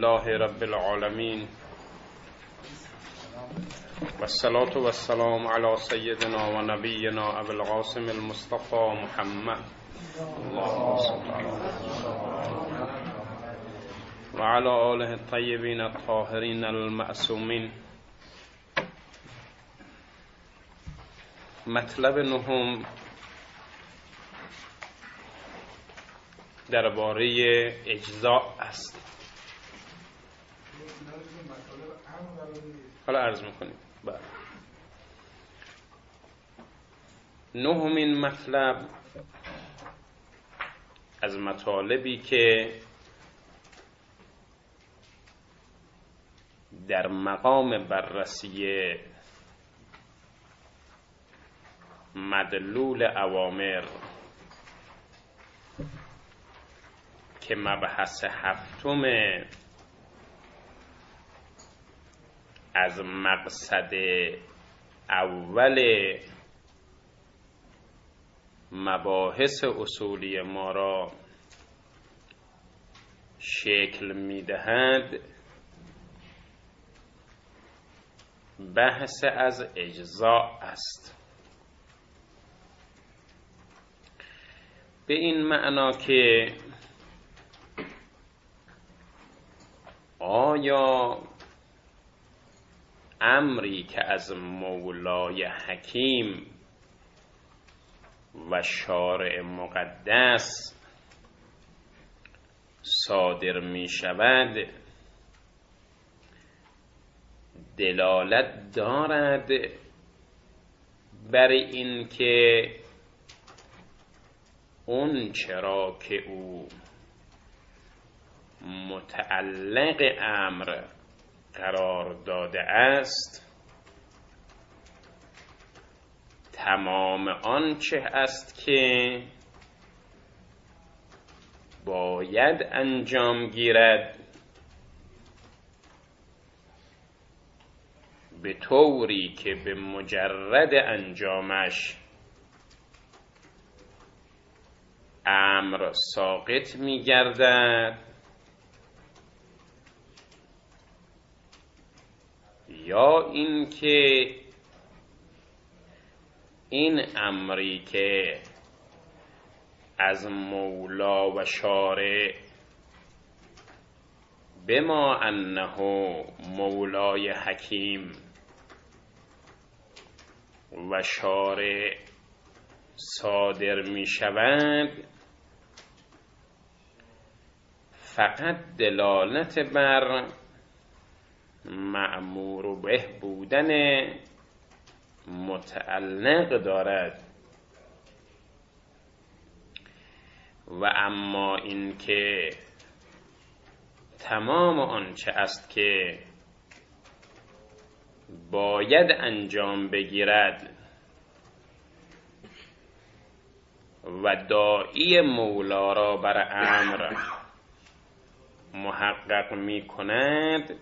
لله رب العالمين والصلاة والسلام على سيدنا و نبينا ابو القاسم المصطفى محمد اللهم صل على و علی آله الطیبین الطاهرین المعصومین. مطلب نهم درباره اجزاء است. حالا عرض میکنیم. نهمین مطلب از مطالبی که در مقام بررسی مدلول اوامر که مبحث هفتم از مقصد اول مباحث اصولی ما را شکل می‌دهد، بحث از اجزاء است. به این معنا که آیا امری که از مولای حکیم و شارع مقدس صادر می شود دلالت دارد بر این که اون چرا که او متعلق امر قرار داده است تمام آنچه است که باید انجام گیرد به طوری که به مجرد انجامش امر ساقط می گردد یا اینکه این امری که از مولا و شارع بما انه مولای حکیم و شارع صادر می شود فقط دلالت بر مأمور به بودن متعلق دارد و اما این که تمام آنچه است که باید انجام بگیرد و داعی مولا را بر امر محقق می کند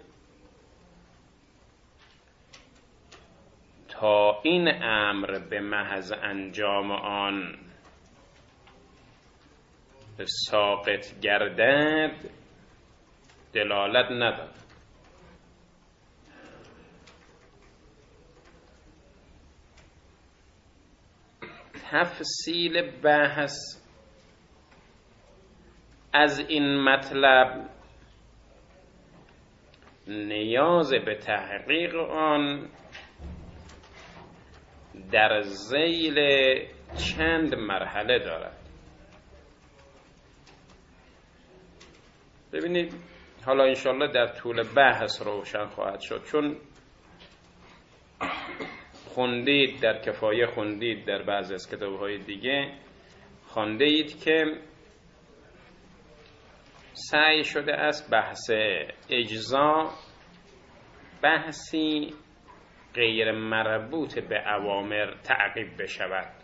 تا این امر به محض انجام آن ساقط گردد دلالت ندارد. تفصیل بحث از این مطلب نیاز به تحقیق آن در ذیل چند مرحله دارد. ببینید حالا انشالله در طول بحث روشن خواهد شد، چون خوندید در کفایه، خوندید در بعضی از کتاب‌های دیگه خوانده اید که سعی شده است بحث اجزا بحثی غیر مربوط به اوامر تعقیب بشود.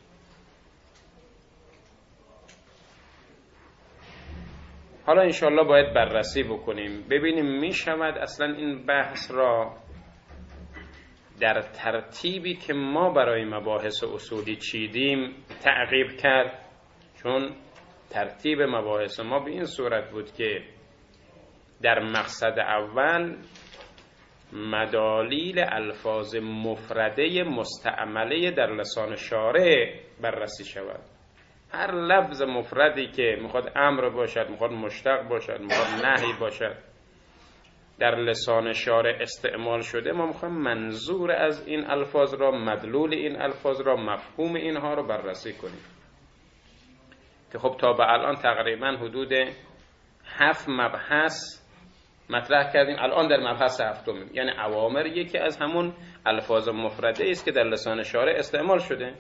حالا انشالله باید بررسی بکنیم ببینیم می شود اصلا این بحث را در ترتیبی که ما برای مباحث اصولی چیدیم تعقیب کرد، چون ترتیب مباحث ما به این صورت بود که در مقصد اول مدالیل الفاظ مفرده مستعمله در لسان شارع بررسی شود. هر لفظ مفردی که میخواد امر باشد، میخواد مشتق باشد، میخواد نهی باشد، در لسان شارع استعمال شده، ما میخوایم منظور از این الفاظ را، مدلول این الفاظ را، مفهوم اینها را بررسی کنیم که خب تا به الان تقریبا حدود 7 مبحث مطرح کردیم. الان در مبحث هفتم، یعنی اوامر یکی از همون الفاظ مفرده است که در لسان شارع استعمال شده.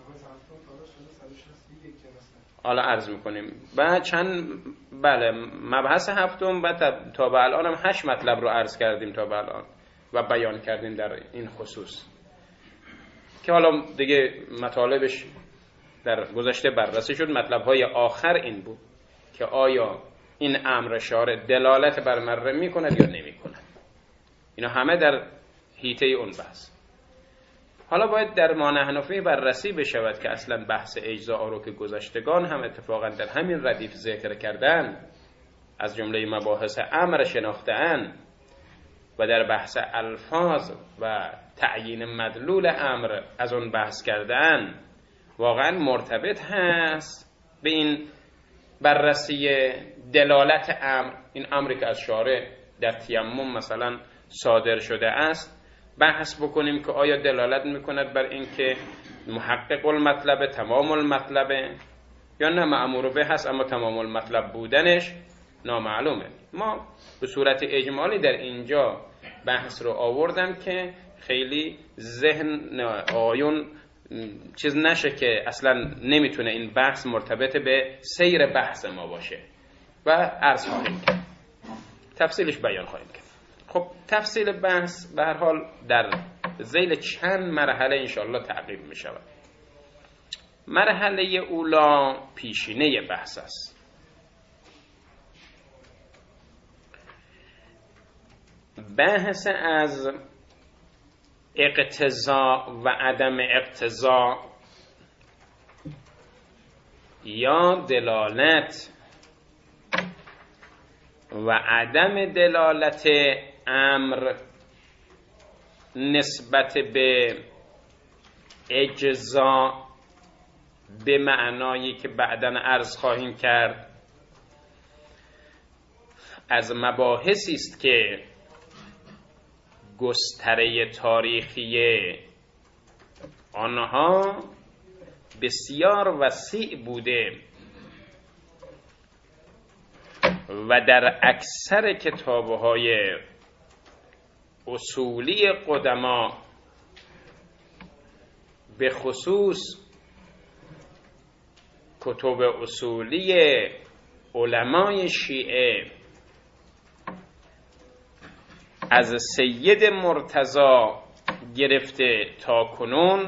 حالا عرض میکنیم بعد چند مبحث هفتم بعد تا به الان هم 8 مطلب رو عرض کردیم تا به الان و بیان کردیم در این خصوص که حالا دیگه مطالبش در گذشته بررسی شد. مطلب‌های آخر این بود که آیا این امر شارع دلالت بر مره میکند یا نمیکند. اینا همه در حیطه اون بحث. حالا باید در ما نحن فیه بررسی بشود که اصلا بحث اجزاء رو که گذشتگان هم اتفاقا در همین ردیف ذکر کردن، از جمله مباحث امر شناختن و در بحث الفاظ و تعیین مدلول امر از اون بحث کردن، واقعا مرتبط هست به این بررسی دلالت امر. این امری که از شارع در تیمم مثلا صادر شده است، بحث بکنیم که آیا دلالت میکند بر این که محقق المطلب، تمام المطلب، یا نه مأمور به هست اما تمام المطلب بودنش نامعلومه. ما به صورت اجمالی در اینجا بحث رو آوردم که خیلی ذهن آیون چیز نشه که اصلا نمیتونه این بحث مرتبط به سیر بحث ما باشه و عرض خواهیم کرد، تفصیلش بیان خواهیم کرد. خب تفصیل بحث به هر حال در ذیل چند مرحله انشاءالله تعقیب می شود. مرحله اولا پیشینه بحث است. بحث از اقتضا و عدم اقتضا یا دلالت و عدم دلالت امر نسبت به اجزا به معنایی که بعداً عرض خواهیم کرد، از مباحثی است که گستره تاریخی آنها بسیار وسیع بوده و در اکثر کتاب‌های اصولی قدما، به خصوص کتب اصولی علمای شیعه از سید مرتضی گرفته تا کنون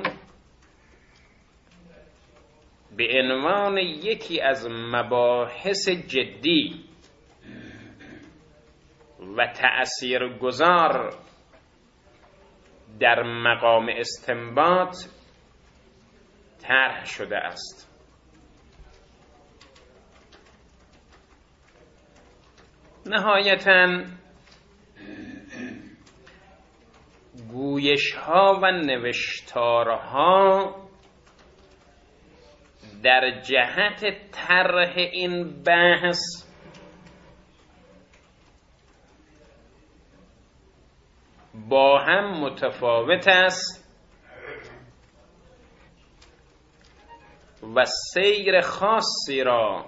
به عنوان یکی از مباحث جدی و تأثیرگذار در مقام استنباط طرح شده است. نهایتاً گویش‌ها و نوشتارها در جهت طرح این بحث با هم متفاوت است و سیر خاصی را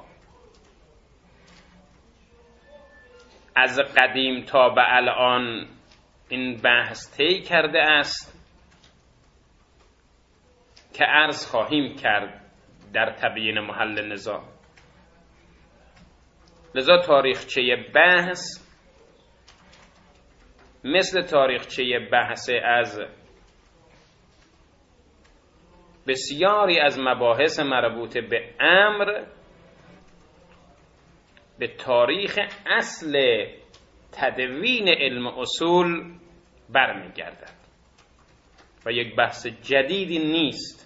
از قدیم تا به الان این بحث طی کرده است که عرض خواهیم کرد در تبیین محل نزاع. لذا تاریخچه بحث مثل تاریخچه بحث از بسیاری از مباحث مربوط به امر به تاریخ اصل تدوین علم اصول برمیگردد و یک بحث جدیدی نیست.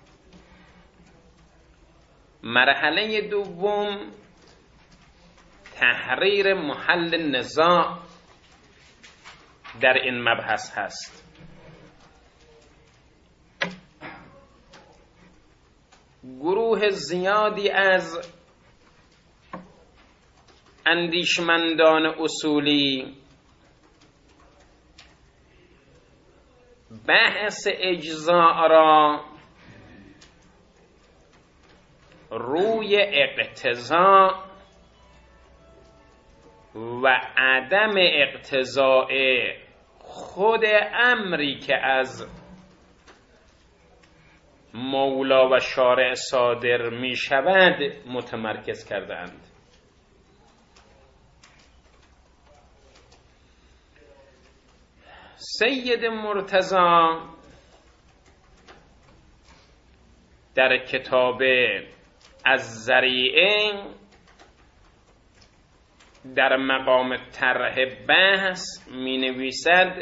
مرحله دوم تحریر محل نزاع در این مبحث هست. گروه زیادی از اندیشمندان اصولی بحث اجزاء را روی اقتضاء و عدم اقتضاء خود امری که از مولا و شارع صادر می شود متمرکز کردند. سید مرتضی در کتاب الذریعه در مقام طرح بحث می نویسد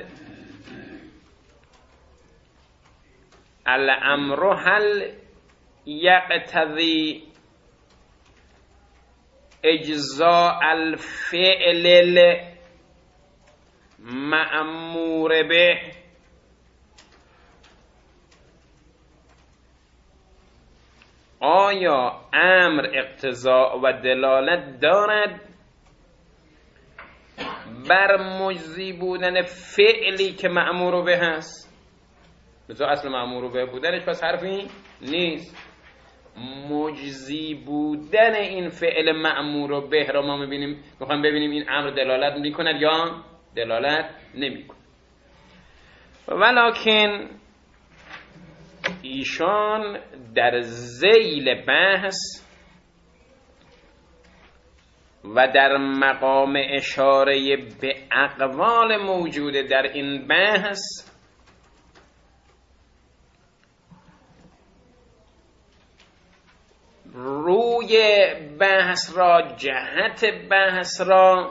الامر هل یقتضی اجزاء الفعل مأمور به. آیا امر اقتضاء و دلالت دارد بر مجزی بودن فعلی که مأمور به هست؟ مثلا اصل مأمور به بودنش پس حرفی نیست. مجزی بودن این فعل مأمور به را ما میخوایم ببینیم این امر دلالت میکند یا دلالت نمیکند. ولکن ایشان در ذیل بحث و در مقام اشاره به اقوال موجوده در این بحث روی بحث را، جهت بحث را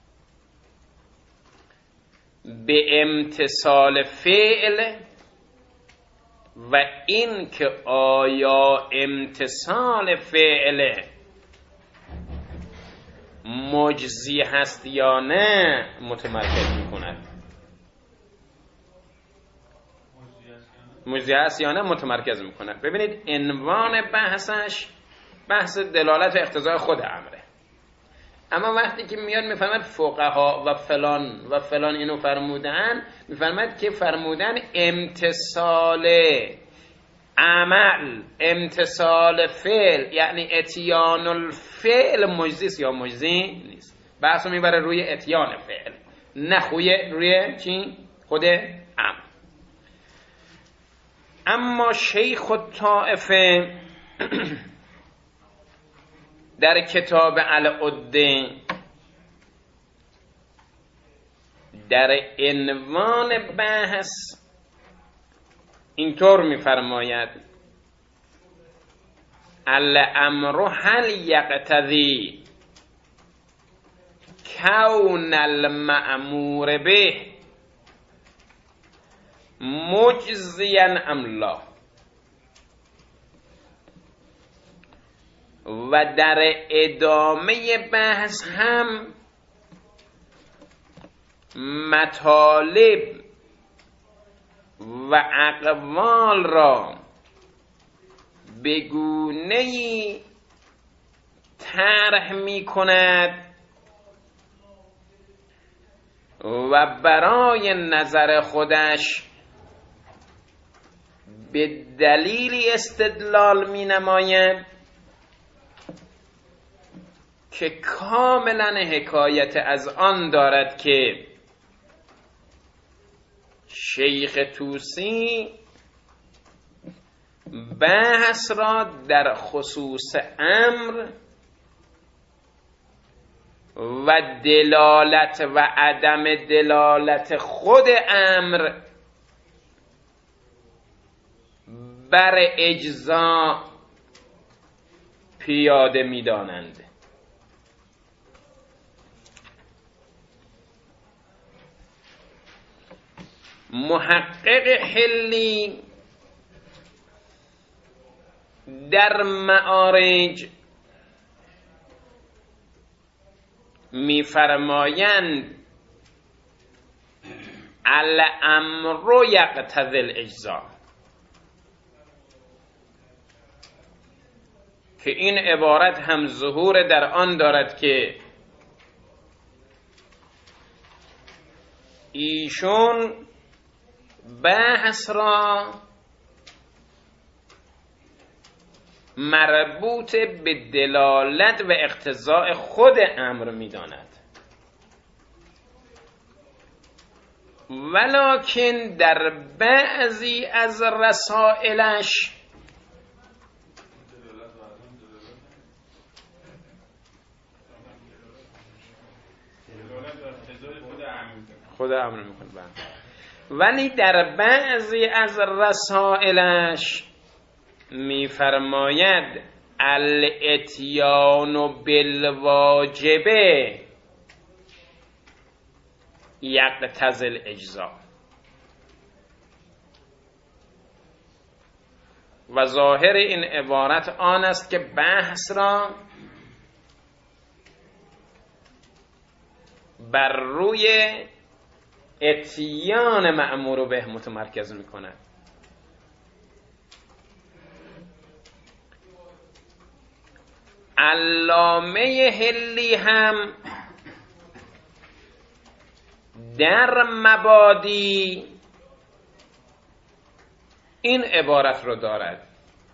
به امتثال فعل و این که آیا امتثال فعل مجزی هست یا نه متمرکز می کند. مجزی هست یا نه متمرکز می کند. ببینید عنوان بحثش بحث دلالت و اقتضای خود امره، اما وقتی که میاد میفهمد فقها و فلان اینو فرمودن، میفهمد که فرمودن امتثال عمل، امتثال فعل، یعنی اتیان الفعل مجزیست یا مجزی نیست. بحثو میبره روی اتیان فعل، نه روی چی؟ خود عمل. اما شیخ الطائفه در کتاب العده در عنوان بحث اینطور می‌فرماید الامر هل یقتضی کون المأمور به مجزیا ام لا. و در ادامه بحث هم مطالب و اقوال را به گونه‌ای طرح می کند و برای نظر خودش به دلیلی استدلال می نماید که کاملا حکایت از آن دارد که شیخ طوسی بحث را در خصوص امر و دلالت و عدم دلالت خود امر بر اجزا پیاده می دانند. محقق حلی در معارج میفرمایند الامر یقتضی الاجزا، که این عبارت هم ظهور در آن دارد که ایشون بحث را مربوط به دلالت و اقتضاء خود امر می‌داند، ولکن در بعضی از رسائلش خود امر میکنه، ولی در بعضی از رسائلش میفرماید الاتیان بالواجبه یقتضی الاجزا، و ظاهر این عبارت آن است که بحث را بر روی اتیان مأمور به متمرکز میکند. علامه حلی هم در مبادی این عبارت رو دارد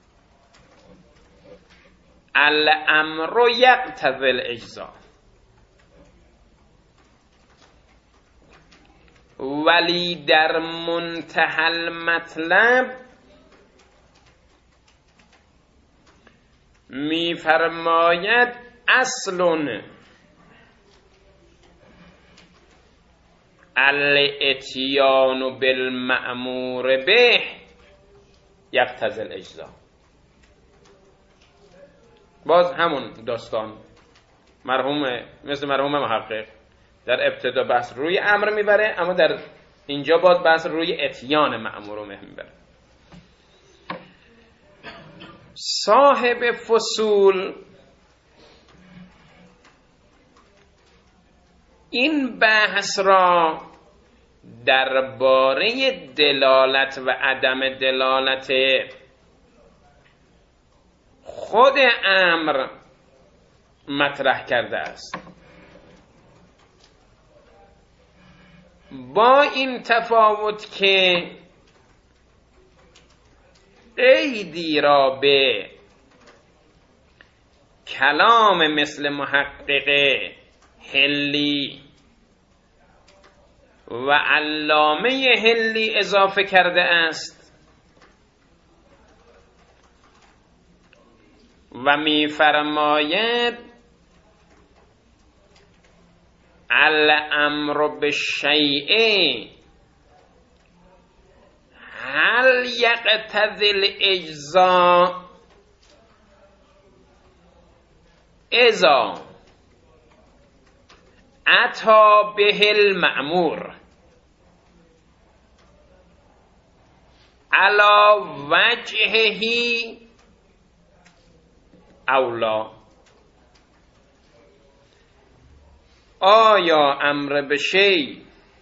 الامر یقتضی الاجزا، ولی در منتهى المطلب میفرماید اصل الاتیان بالمأمور به یقتضی الاجزا. باز همون داستان مثل مرحوم محقق در ابتدا بحث روی امر میبره، اما در اینجا باز بحث روی اتیان مأمور به میبره. صاحب فصول این بحث را درباره دلالت و عدم دلالت خود امر مطرح کرده است، با این تفاوت که قیدی را به کلام مثل محقق حلی و علامه حلی اضافه کرده است و می‌فرماید الامر بالشیء هل یقتضی الاجزاء اذا اتی به المأمور علی وجهه او لا. آیا امر به شیء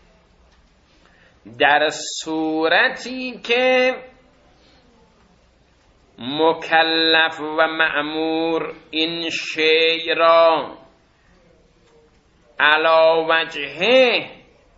در صورتی که مکلف و مأمور این شیء را علی وجهه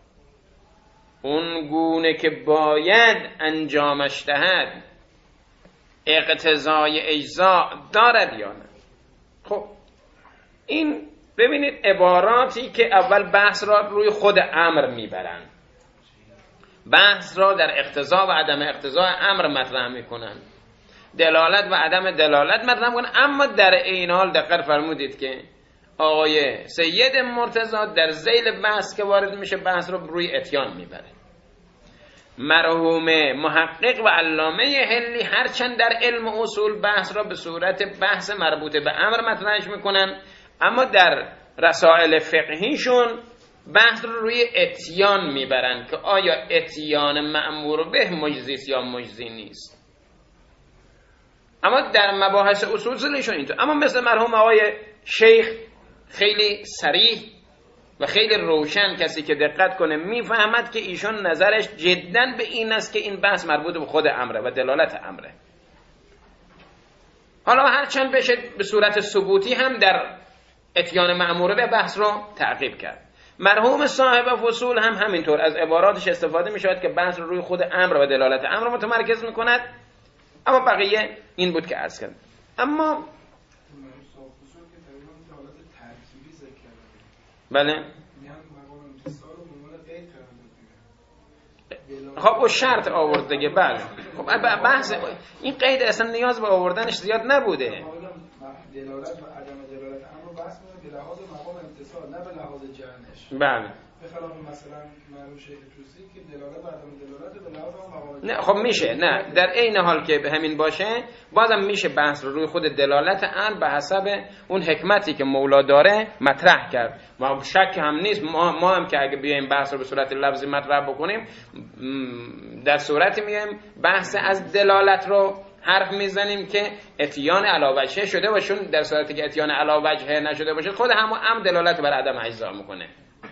اون گونه که باید انجامش دهد اقتضای اجزا دارد یا نه؟ خب این ببینید عباراتی که اول بحث را روی خود امر میبرن، بحث را در اقتضا و عدم اقتضا امر مطرح میکنن، دلالت و عدم دلالت مطرح میکنن، اما در این حال دقت فرمودید که آقای سید مرتضی در ذیل بحث که وارد میشه بحث را روی اتیان میبره. مرحوم محقق و علامه حلی هرچند در علم اصول بحث را به صورت بحث مربوط به امر مطرحش میکنن، اما در رسائل فقهیشون بحث رو روی اتیان میبرن که آیا اتیان مأمور به مجزی یا مجزی نیست. اما در مباحث اصولشون اینطور. اما مثل مرحوم آقای شیخ خیلی صریح و خیلی روشن کسی که دقت کنه میفهمد که ایشون نظرش جداً به این است که این بحث مربوط به خود امره و دلالت امره. حالا هرچند بشه به صورت ثبوتی هم در اتیان مأموره به بحث رو تعقیب کرد. مرحوم صاحب فصول هم همینطور از عباراتش استفاده می شود که بحث رو روی خود امر و دلالت امر متمرکز می کند، اما بقیه این بود که عرض کرد. اما بله خب و شرط آورد دیگه. بله خب بحث این قید اصلا نیاز به آوردنش زیاد نبوده. دلالت و عدم دلالت امر بحث می‌کنه به لحاظ مقام امتصال نه به لحاظ جرنش. بله به خلاف مثلا مرحوم شیخ توسی که دلالت و عدم دلالت به لحاظ مقام. نه خب میشه، نه در عین حال که به همین باشه بازم میشه بحث رو روی خود دلالت امر به حسب اون حکمتی که مولا داره مطرح کرد. ما شک هم نیست، ما هم که اگه بیایم بحث رو به صورت لفظی مطرح بکنیم در صورتی میایم بحث از دلالت رو حرف میزنیم که اتیان علاوجه شده باشون، در صورتی که اتیان علاوجه نشده باشه خود هم دلالت بر عدم اجزا میکنه.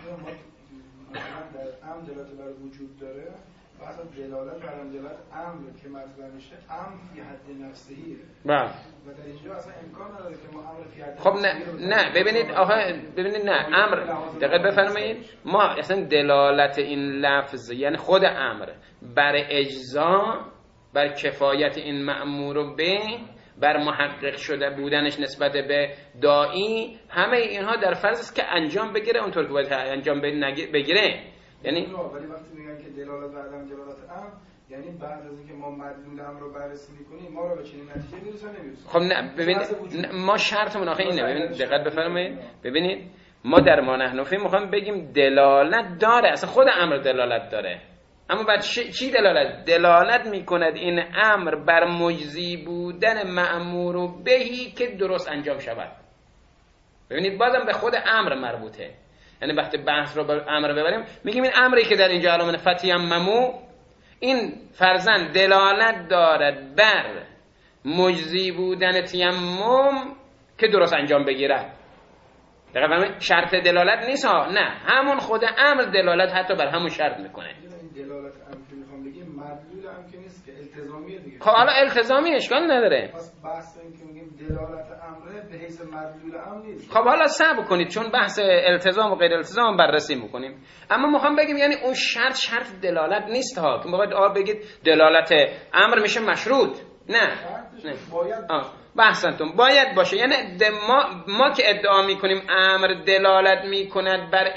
ام دلالت بر وجود داره، بعضا دلالت بر دلالت امر که مطرح میشه امر فی حد نفسیه. بله. و در اینجا اصلا امکان نداره که ما امر فی حد. خب نه ببینید ببینید نه امر دقیق بفرمایید، ما اصلا دلالت این لفظ یعنی خود امر بر اجزا، بر کفایت این مأمور به، بر محقق شده بودنش نسبت به داعی، همه اینها در فرض است که انجام بگیره اونطور که باید انجام بگیره. یعنی ولی وقتی میگن که دلالت و عدم دلالت امر، یعنی بعد از اینکه ما مدلول امر رو بررسی میکنیم ما رو به چنین نتیجه میرسه نمیرسه. خب نه ببینید ما شرطمون آخه اینه، ببینید دقت بفرمایید، ببینید ما در ما نحنفی میخوایم بگیم دلالت داره، اصلا خود امر دلالت داره، اما بعد چی دلالت میکند این امر بر مجزی بودن مأمور بهی که درست انجام شود. ببینید بازم به خود امر مربوطه، یعنی وقتی بحث رو به امر ببریم میگیم این امری که در اینجا علامت فتیممو، این فرضاً دلالت دارد بر مجزی بودن تیمم که درست انجام بگیرد. دقیقاً فهمید؟ شرط دلالت نیست ها، نه همون خود امر دلالت حتی بر همون شرط میکنه. دلالت امر که میخوام بگیم مدلول امر که نیست که التزامیه دیگه. خب حالا التزامی اشکال نداره. پس بحث این که میگیم دلالت امر به حیث مدلول امر نیست. خب حالا صبر کنید چون بحث التزام و غیر التزام بررسی میکنیم. اما میخوام بگیم یعنی اون شرط دلالت نیست ها که میخواید بگید دلالت امر میشه مشروط. نه باید بحثتون باید باشه، یعنی ما که ادعا میکنیم امر دلالت میکند بر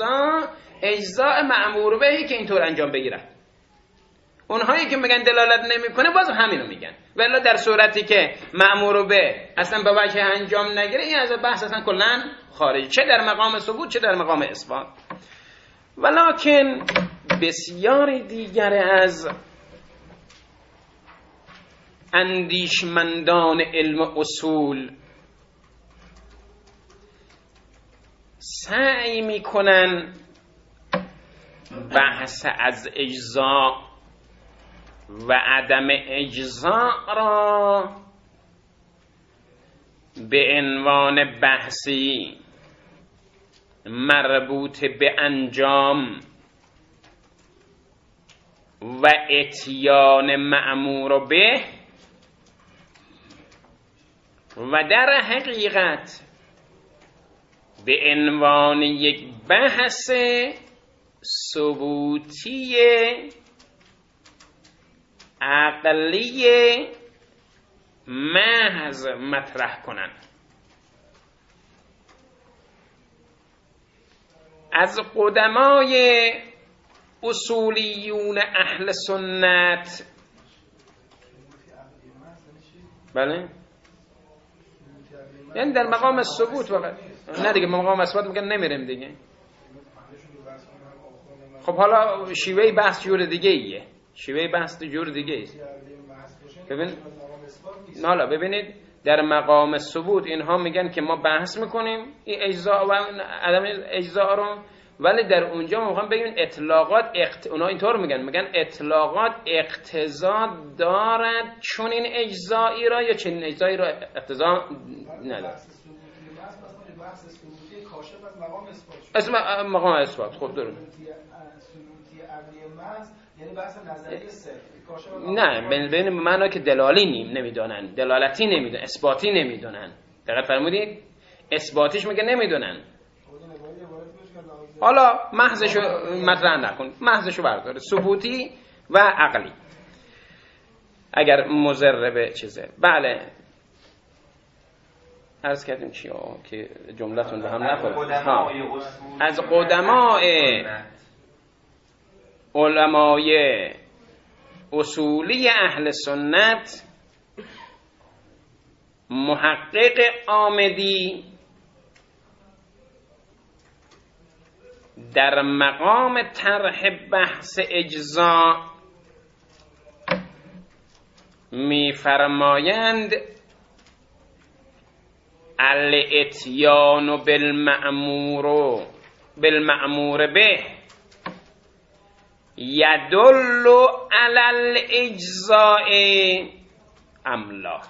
اجزاء مأمور بهی که اینطور انجام بگیرد. اونهایی که میگن دلالت نمیکنه باز همینو میگن، ولی در صورتی که مأمور به اصلا به وجه انجام نگیره این از بحث اصلا کلا خارج، چه در مقام ثبوت چه در مقام اثبات. ولکن بسیاری دیگر از اندیشمندان علم اصول سعی میکنن بحث از اجزا و عدم اجزا را به عنوان بحثی مربوط به انجام و اتیان مأمور به و در حقیقت به عنوان یک بحث ثبوتی عقلی محض مطرح کنند. از قدمای اصولیون اهل سنت بله یعنی در مقام ثبوت فقط، نه دیگه مقام اثبات میگن نمیریم دیگه. خب حالا شیوه بحث جور دیگه ایه، شیوه بحث جور دیگه ایست. حالا ببینید در مقام ثبوت اینها میگن که ما بحث میکنیم این اجزا و عدم اجزا رو، ولی در اونجا ما میخوام بگیم اطلاقات اونا اینطور میگن اطلاقات اقتضا دارد چون این اجزایی را یا چنین اجزایی را اقتضا ندارد. بحث ثبوتی کاشف از مقام اثبات اسم مقام اثبات. خب درست. سنوتی عقلی محض یعنی بحث نظری صرف. نه بین معنا که دلالی نمیدونن، دلالتی نمیدونن، اثباتی نمیدونن. دقت فرمودید؟ اثباتیش میگه نمیدونن. حالا محضشو مطرح نکن، محضشو بردار، ثبوتی و عقلی اگر مضر به چیزه. بله عرض کردیم چی که جملتون به هم نخوره. از علمای اصولی اهل سنت محقق آمدی در مقام طرح بحث اجزا می‌فرمایند الاتیان بالمأمور به یدل علی الاجزاء ام لا،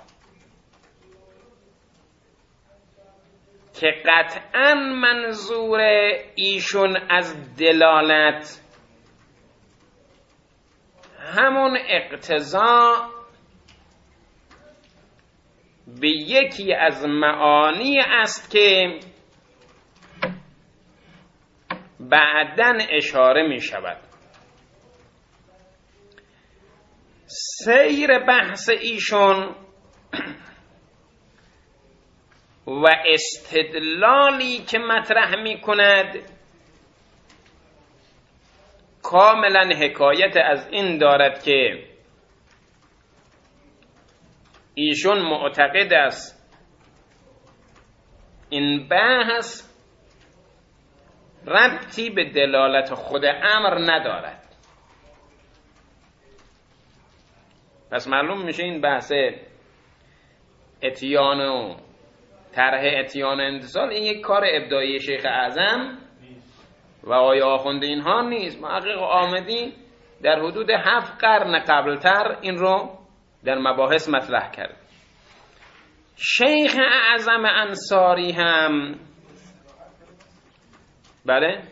که قطعا منظور ایشون از دلالت همون اقتضا به یکی از معانی است که بعداً اشاره می شود. سیر بحث ایشون و استدلالی که مطرح می کند کاملا حکایت از این دارد که ایشون معتقد است این بحث ربطی به دلالت خود امر ندارد. پس معلوم میشه این بحث اتیان و طرح اتیان انتصال این یک کار ابداعی شیخ اعظم و آقای آخوند اینها نیست. محقق آمدی در حدود 7 قرن قبلتر این رو در مباحث مطرح کرد. شیخ اعظم انصاری هم بله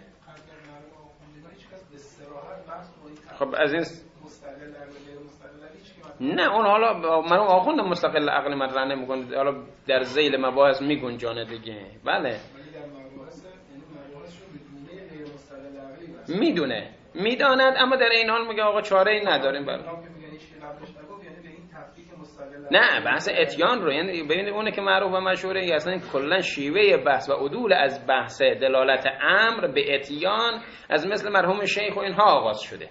خب از این نه اون حالا مرحوم آخوند مستقل عقل مطرح نمی‌کنه، حالا در ذیل مباحث میگنجانه دیگه. بله میداند اما در این حال میگه آقا چاره ای نداریم. بله نه بحث اتیان رو یعنی ببینید اونه که معروف و مشهوره اصلا کلا شیوه بحث و عدول از بحث دلالت امر به اتیان از مثل مرحوم شیخ و اینها آغاز شده.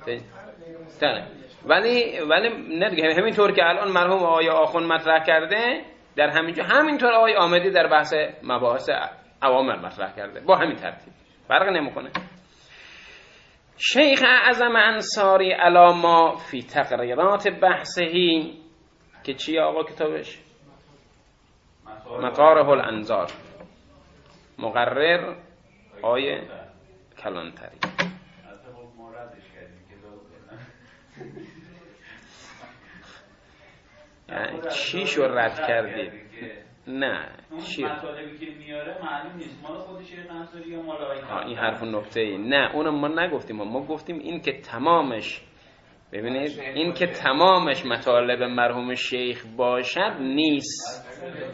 ولی نه دیگه همینطور که الان مرحوم آقای آخوند مطرح کرده در همینجا همینطور آقای آمدی در بحث مباحث اوامر مطرح کرده با همین ترتیب، فرق نمیکنه. شیخ اعظم انصاری علامه فی تقریرات بحثهی که چیه آقا کتابش؟ مطارح الانظار، مقرر آیه کلانتری. چی شو رد کردید؟ نه چی؟ مطالبی که میاره معلوم نیست مال خود شیخ انصاری یا مال آقای این حرف نکته ای نه اونم ما نگفتیم، ما گفتیم این که تمامش ببینید این که تمامش مطالب مرحوم شیخ باشد نیست.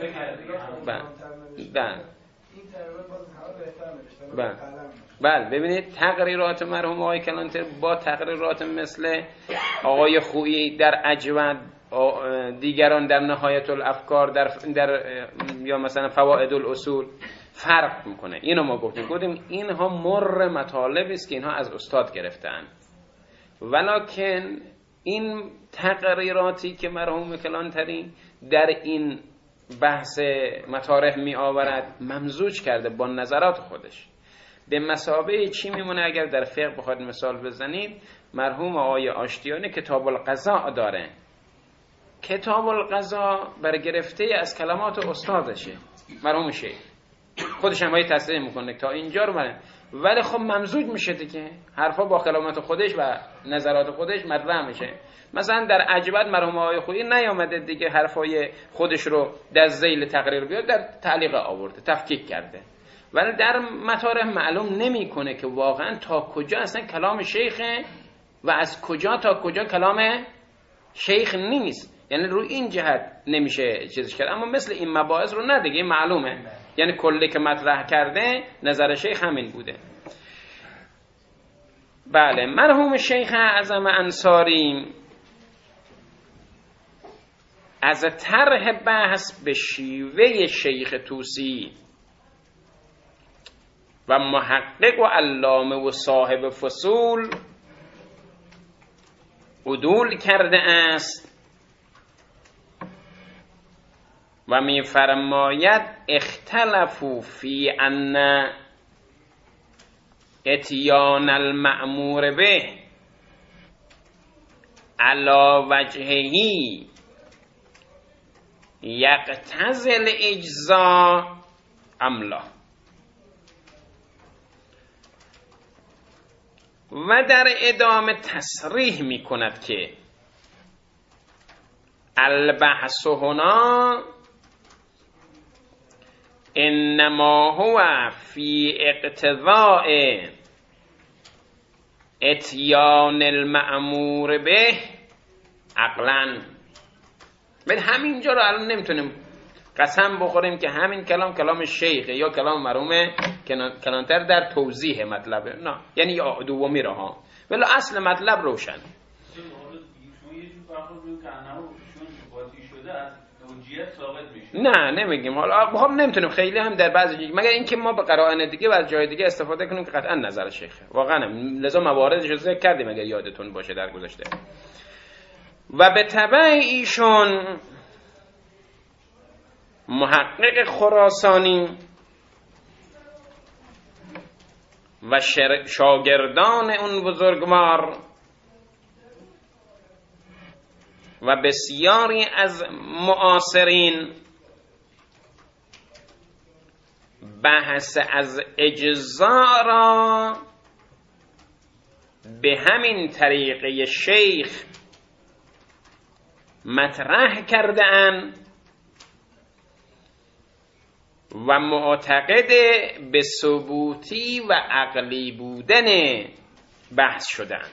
بله ببینید تقریرات مرحوم آقای کلانتری با تقریرات مثل آقای خویی در اجود، دیگران در نهایت الافکار در یا مثلا فوائد الاصول فرق میکنه. اینو ما گفتیم اینها مر مطالبی است که اینها از استاد گرفتن، ولکن این تقریراتی که مرحوم کلانتری در این بحث مطارح می آورد ممزوج کرده با نظرات خودش. به مثابه چی میمونه اگر در فقه بخواید مثال بزنید؟ مرحوم آقای آشتیانی کتاب القضاء داره. کتاب القضاء برگرفته از کلمات استادشه مرحوم شیخ، خودش هم تصریح میکنه تا اینجا رو بره، ولی خب ممزوج میشه دیگه، حرفا با کلمات خودش و نظرات خودش مطرح میشه. مثلا در عجبت مرحوم آقای خویی نیامده دیگه حرفای خودش رو در ذیل تقریر بیاد، در تعلیق آورده، تفکیک کرده. ولی در مطارح معلوم نمیکنه که واقعا تا کجا اصلا کلام شیخه و از کجا تا کجا کلام شیخ نیست. یعنی روی این جهت نمیشه چیزش کرد. اما مثل این مباحث رو نه دیگه معلومه، یعنی کلی که مطرح کرده نظر شیخ همین بوده. بله، مرحوم شیخ اعظم انصاری از طرح بحث به شیوه شیخ طوسی و محقق و علامه و صاحب فصول عدول کرده است و می فرماید اختلفوا فی ان اتیان المأمور به علی وجههی یقتضی الاجزاء ام لا. و در ادامه تصریح می کند که البحث هنا انما هو فی اقتضاء اتیان المأمور به عقلا. بل همینجا رو الان نمیتونیم قسم بخوریم که همین کلام شیخه یا کلام مرحوم کلانتر در توضیح مطلبه، نه، یعنی دومی را ها، ولی اصل مطلب روشن. نه نمیگیم، حالا خب نمیتونیم خیلی هم در بعضی مگر اینکه ما به قرائن دیگه و از جای دیگه استفاده کنیم که قطعا نظر شیخه واقعا، لذا مواردش رو ذکر کردیم اگر یادتون باشه در گذشته. و به تبع ایشون محقق خراسانی و شاگردان اون بزرگوار و بسیاری از معاصرین بحث از اجزا را به همین طریقه شیخ مطرح کرده اند و معتقد به ثبوتی و عقلی بودن بحث شدند.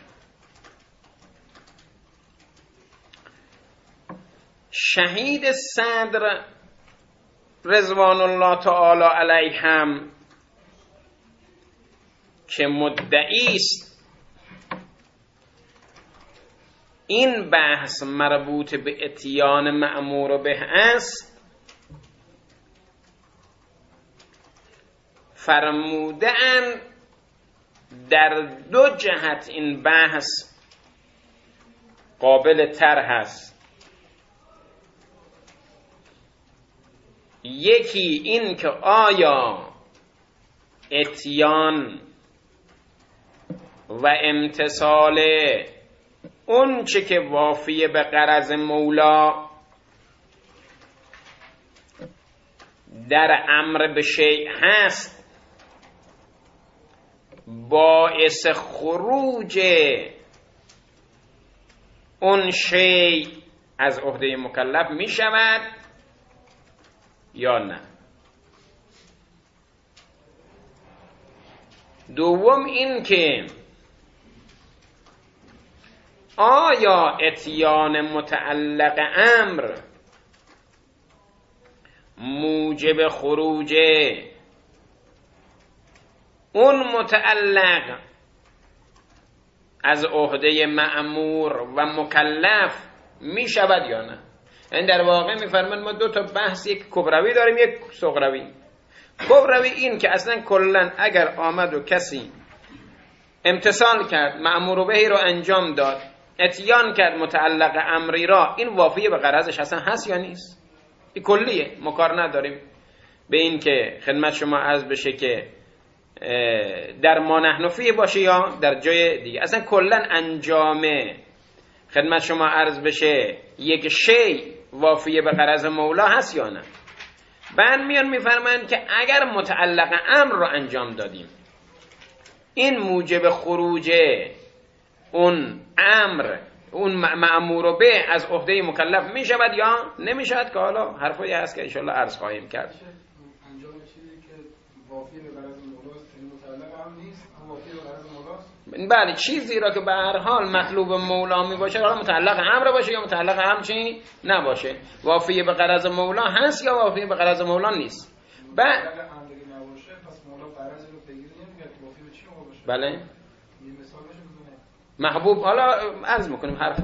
شهید صدر رضوان الله تعالی علیه هم که مدعی است این بحث مربوط به اتیان مأمور به است، فرمودند در دو جهت این بحث قابل طرح است. یکی این که آیا اتیان و امتثال اون چه که وافیه به غرض مولا در امر به شیء هست باعث خروج اون شیء از عهده مکلف می شود یا نه. دوم این که آیا اتیان متعلق امر موجب خروج اون متعلق از عهده مأمور و مکلف می شود یا نه؟ این در واقع می‌فرماید ما دو تا بحث، یک کبروی داریم یک صغروی. کبروی این که اصلا کلا اگر آمد و کسی امتثال کرد مأمور بهی رو انجام داد، اتیان کرد متعلق امری را، این وافیه به غرضش اصلا هست یا نیست؟ این کلیه، ما کار نداریم به این که خدمت شما عرض بشه که در ما نحن فیه باشه یا در جای دیگه. اصلا کلا انجام خدمت شما عرض بشه یک شی وافیه به غرض مولا هست یا نه. بعد میان میفرمایند که اگر متعلق امر رو انجام دادیم این موجب خروج اون امر اون مأمور به از عهده مکلف می شود یا نمی شود، که حالا حرفایی هست که انشاءالله عرض خواهیم کرد. انجام چیزی که وافیه به بله چیزی را که به هر حال مطلوب مولا می باشه، حالا متعلق امر باشه یا متعلق امر چی نباشه، وافی به غرض مولا هست یا وافی به غرض مولا نیست. بله محبوب، حالا عرض میکنیم حرف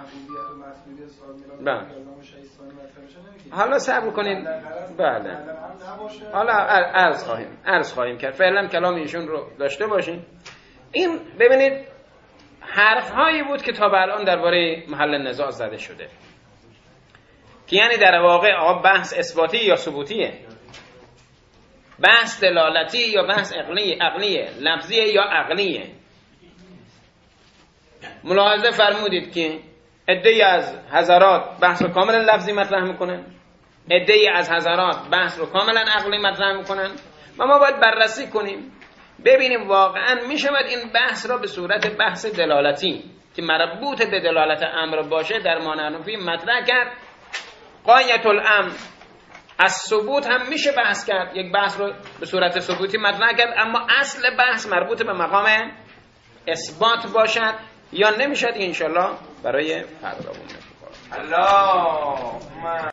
بله. حالا صبر کنین. بله حالا عرض خواهیم کرد. فعلا کلام ایشون رو داشته باشین. این ببینید حرف هایی بود که تا به الان درباره محل نزاع زده شده که یعنی در واقع بحث اثباتی یا ثبوتیه، بحث دلالتی یا بحث عقلیه، لفظیه یا عقلیه. ملاحظه فرمودید که عده‌ای از حضرات بحث رو کاملا لفظی مطرح میکنن، عده‌ای از حضرات بحث رو کاملا عقلی مطرح میکنن و ما باید بررسی کنیم ببینیم واقعا میشود این بحث را به صورت بحث دلالتی که مربوط به دلالت امر باشه در معنی مطرح کرد. غایت الامر از ثبوت هم میشه بحث کرد، یک بحث رو به صورت ثبوتی مطرح کرد، اما اصل بحث مربوط به مقام اثبات باشد یا نمیشد. انشالله برای فردا بمونه. الله